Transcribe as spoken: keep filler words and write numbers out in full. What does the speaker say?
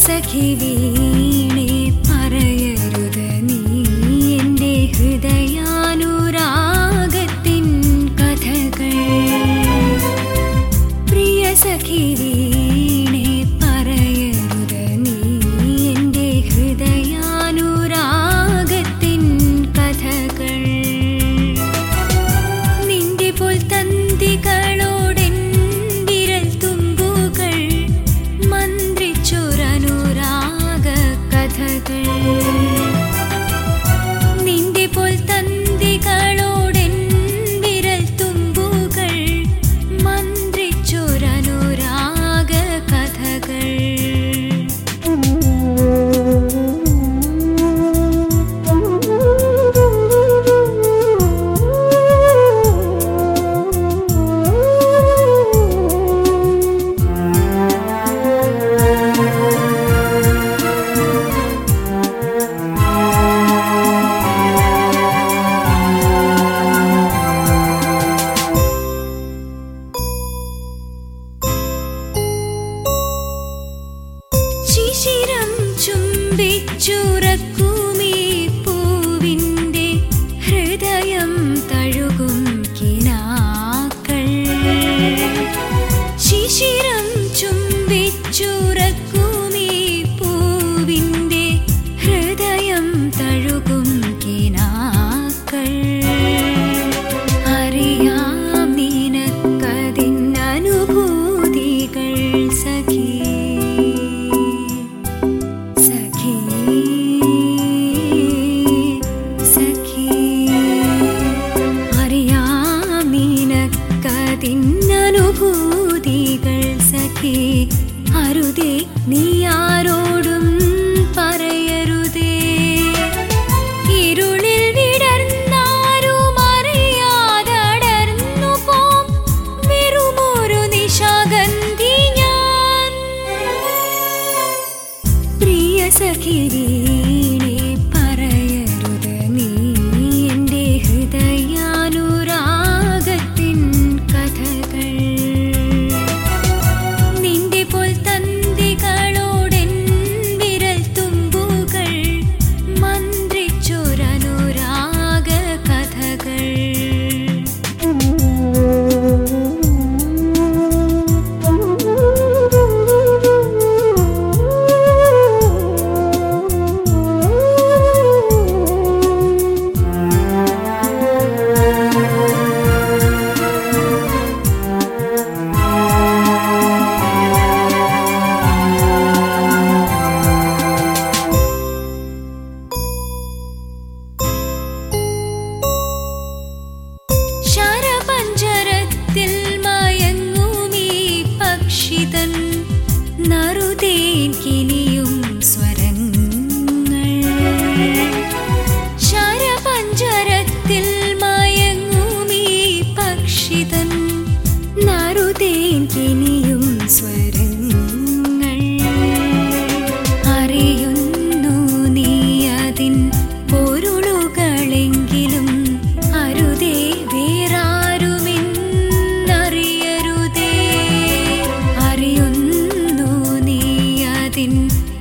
സഖി വീണേ പറയരുത് നീ എൻ്റെ ഹൃദയാനുരാഗത്തിൻ കഥകൾ. പ്രിയ സഖി വീണേ പറയരുത് നീ എൻ്റെ ഹൃദയാനുരാഗത്തിൻ കഥകൾ. നിന്റെ പോൽ തന്തികളോടെൻ വിരൽ തുമ്പുകൾ മന്ത്രിച്ചൊരനുരാഗ കഥകൾ. നിന്റെ പോൽ തന്തികളോടെൻ വിരൽ തുമ്പുകൾ മന്ത്രിച്ചൊരനുരാഗ കഥകൾ. ശിശിരം ചുംബിച്ചുറക്കുമീ പൂവിൻ്റെ ഹൃദയം തഴുകും കിനാക്കൾ. ശിശിരം ചുംബിച്ചുറക്കുമീ പൂവിൻ്റെ ഹൃദയം തഴുകും കിനാക്കൾ. അറിയാം നിനക്കതിനനുഭൂതികൾ സഖി. ിനനുഭൂതികൾ സഖി അരുതേ നീ ആരോടും പറയരുതേ. ഇരുളിൽ വിടർന്നാരും അറിയാതടർന്നു പോം വെറുമൊരു നിശാഗന്ധി ഞാൻ. പ്രിയ സഖി വീണേ പറയരുത് നീ എൻ്റെ ഹൃദയാനുരാഗത്തിൻ കഥകൾ. നിന്റെ പോൽ തന്തികളോടെൻ വിരൽ തുമ്പുകൾ മന്ത്രിച്ചൊരനുരാഗ കഥകൾ. ശരപഞ്ചരത്തിൽ മയങ്ങുമീ പക്ഷിതൻ നറുതേൻ കിനിയും സ്വരങ്ങൾ. ശരപഞ്ചരത്തിൽ മയങ്ങുമീ പക്ഷിതൻ നറുതേൻ കിനിയും സ്വരങ്ങൾ. അറിയുന്നു നീ അതിൻ പൊരുളുകളെങ്കിലും അരുതേ വേറാരുമെന്നറിയരുതേ. അറിയുന്നു നീ അതിൻ